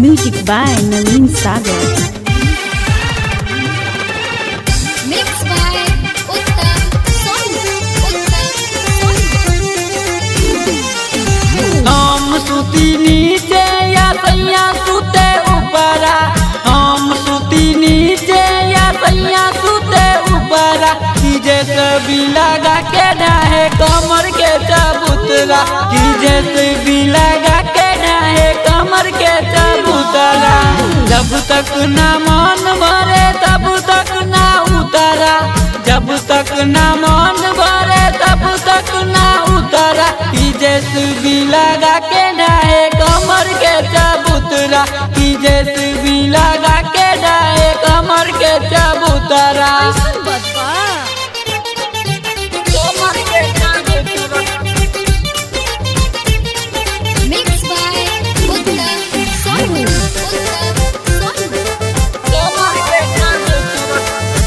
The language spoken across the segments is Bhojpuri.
Music by Naveen Sagar. Mixed by Uttam Sonu. हम सुती नीचे या सैया सुते ऊपरा, हम सुती नीचे या सैया सुते ऊपरा, की जैसे भी लगा के डाहे कमर के चबूतरा, की जैसे भी लगा के डाहे कमर के चबूतरा। जब तक ना मन भरे तब तक ना उतरा, जब तक ना मन भरे तब तक ना उतरा, की जैसे भी लगा के डाहे कमर के चबूतरा, की जैसे भी लगा के डाहे कमर के चबूतरा। कमर के चबूतरा। Mixed by Uttam Sonu. कमर के चबूतरा।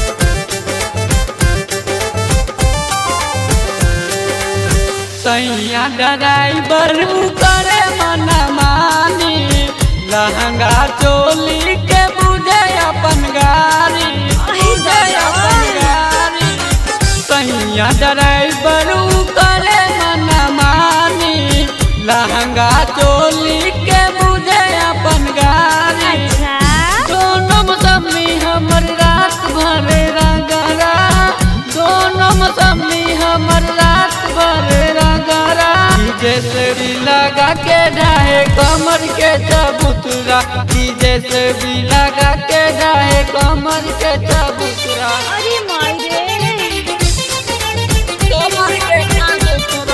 सैया ड्राइवर करे मन मानी, लहंगा चोली के बुझे अपन गाड़ी, बुझे अपन गाड़ी। सैया ड्राइवर करे मन मानी, लहंगा चोली के बुझे अपन गाड़ी। दोनों मौसमी हमर रात भर रंगरा, दोनों मौसमी हमर रात भर रंगरा, की जैसे भी लगा के डाहे कमर के चबूतरा, की जैसे भी लगा के डाहे कमर के चबूतरा। अरे माई रे, कमर के चबूतरा।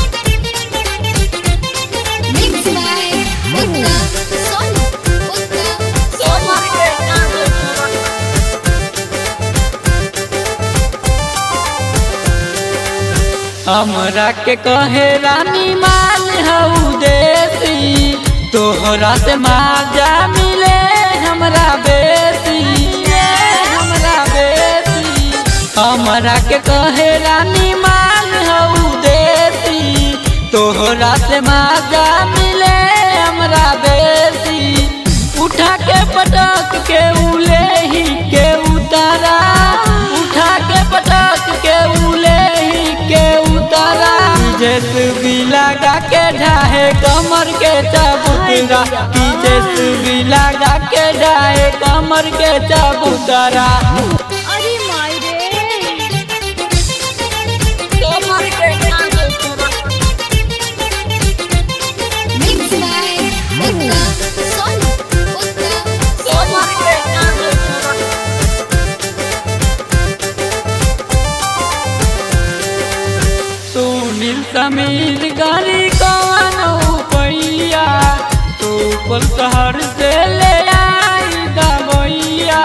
Mixed by Uttam Sonu. कमर के चबूतरा। हमरा के कहे रानी माल हऊ देसी, तोहरा से माजा मिले हमरा बेसी, हमरा बेसी। हमरा के कहे रानी माल हऊ देसी, तोहरा से माजा मिले हमरा बेसी। उठा के पटक के उले ही के उतारा, उठा के पटक के उले ही के उतारा, जैसे भी लगा के ढाहे कमर के चबूतरा, की जैसे भी लगा के ढाहे कमर के चबूतरा। अरे माई रे, कमर के चबूतरा। Mixed by Uttam Sonu. कमर के चबूतरा। सुनील समीर गाली कौन पैया, तू पल शहर से ले आई दबैया।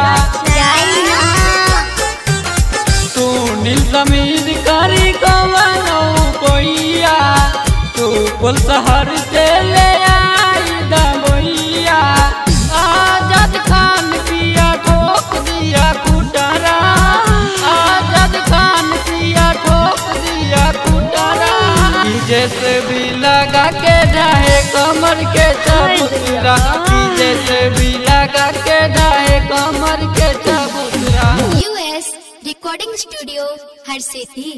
सुनील समीर गाली कौन पैया, तू पल शहर से ले आई दबैया। आजाद खान पिया ठोक दिया कुटारा, आजाद खान पिया ठोक दिया कुटारा, की जैसे भी लगा के ढाहे कमर के चबूतरा, की जैसे भी लगा के ढाहे कमर के चबूतरा। US Recording Studio, Har Sethi.